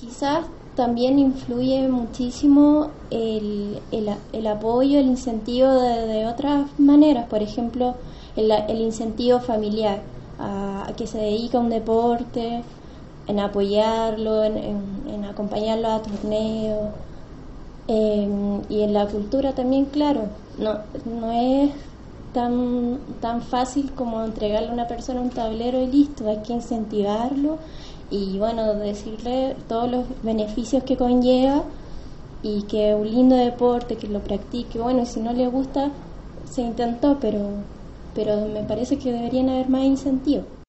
Quizás también influye muchísimo el apoyo, el incentivo de otras maneras, por ejemplo, el incentivo familiar a que se dedique a un deporte, en apoyarlo, en acompañarlo a torneos, y en la cultura también, claro, no es tan fácil como entregarle a una persona un tablero y listo, hay que incentivarlo y bueno, decirle todos los beneficios que conlleva y que es un lindo deporte, que lo practique, bueno, y si no le gusta, se intentó, pero me parece que deberían haber más incentivos.